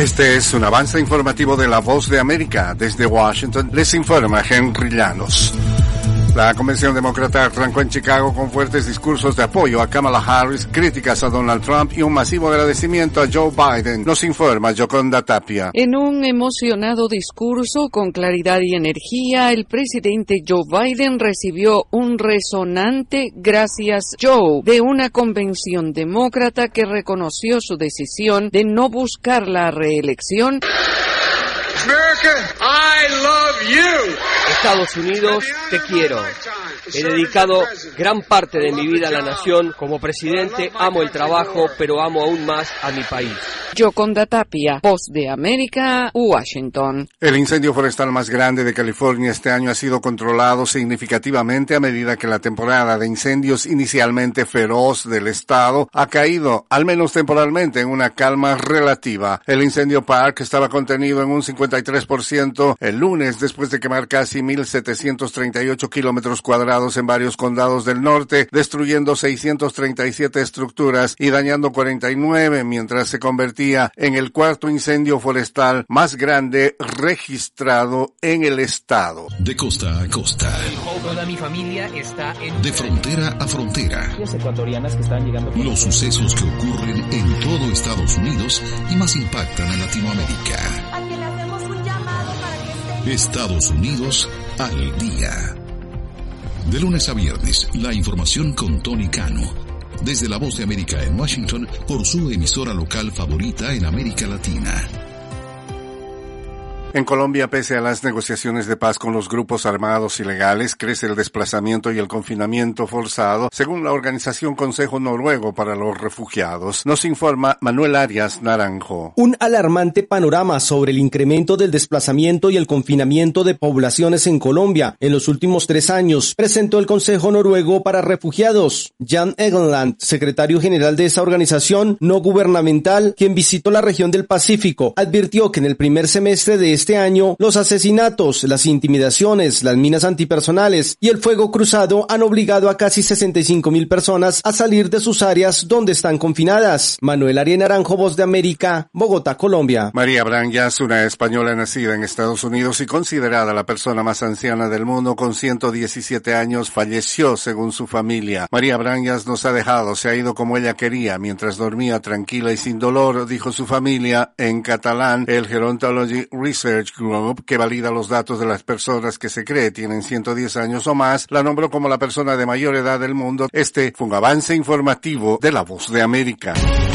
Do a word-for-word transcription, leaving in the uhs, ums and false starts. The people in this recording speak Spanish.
Este es un avance informativo de La Voz de América. Desde Washington les informa Henry Llanos. La convención demócrata arrancó en Chicago con fuertes discursos de apoyo a Kamala Harris, críticas a Donald Trump y un masivo agradecimiento a Joe Biden. Nos informa Yoconda Tapia. En un emocionado discurso con claridad y energía, el presidente Joe Biden recibió un resonante "Gracias, Joe" de una convención demócrata que reconoció su decisión de no buscar la reelección. America, I love you. Estados Unidos, te quiero. He dedicado gran parte de mi vida a la nación. Como presidente, amo el trabajo, pero amo aún más a mi país. Yoconda Tapia, Voz de América, Washington. El incendio forestal más grande de California este año ha sido controlado significativamente a medida que la temporada de incendios inicialmente feroz del estado ha caído, al menos temporalmente, en una calma relativa. El incendio Park estaba contenido en un cincuenta y tres por ciento el lunes, después de quemar casi mil setecientos treinta y ocho kilómetros cuadrados en varios condados del norte, destruyendo seiscientas treinta y siete estructuras y dañando cuarenta y nueve, mientras se convertía en el cuarto incendio forestal más grande registrado en el estado. De costa a costa. Toda mi familia está en... De frontera a frontera. Las ecuatorianas que están llegando... Los sucesos que ocurren en todo Estados Unidos y más impactan a Latinoamérica. Aquí le hacemos un llamado para que estén... Estados Unidos al día. De lunes a viernes, la información con Tony Cano. Desde La Voz de América en Washington, por su emisora local favorita en América Latina. En Colombia, pese a las negociaciones de paz con los grupos armados ilegales, crece el desplazamiento y el confinamiento forzado, según la organización Consejo Noruego para los Refugiados. Nos informa Manuel Arias Naranjo. Un alarmante panorama sobre el incremento del desplazamiento y el confinamiento de poblaciones en Colombia en los últimos tres años, presentó el Consejo Noruego para Refugiados. Jan Egeland, secretario general de esa organización no gubernamental, quien visitó la región del Pacífico, advirtió que en el primer semestre de este Este año, los asesinatos, las intimidaciones, las minas antipersonales y el fuego cruzado han obligado a casi sesenta y cinco mil personas a salir de sus áreas donde están confinadas. Manuel Arias Naranjo, Voz de América, Bogotá, Colombia. María Branjas, una española nacida en Estados Unidos y considerada la persona más anciana del mundo con ciento diecisiete años, falleció según su familia. María Branjas nos ha dejado, se ha ido como ella quería, mientras dormía tranquila y sin dolor, dijo su familia en catalán. El Gerontology Research Group, que valida los datos de las personas que se cree tienen ciento diez años o más, la nombró como la persona de mayor edad del mundo. Este fue un avance informativo de La Voz de América.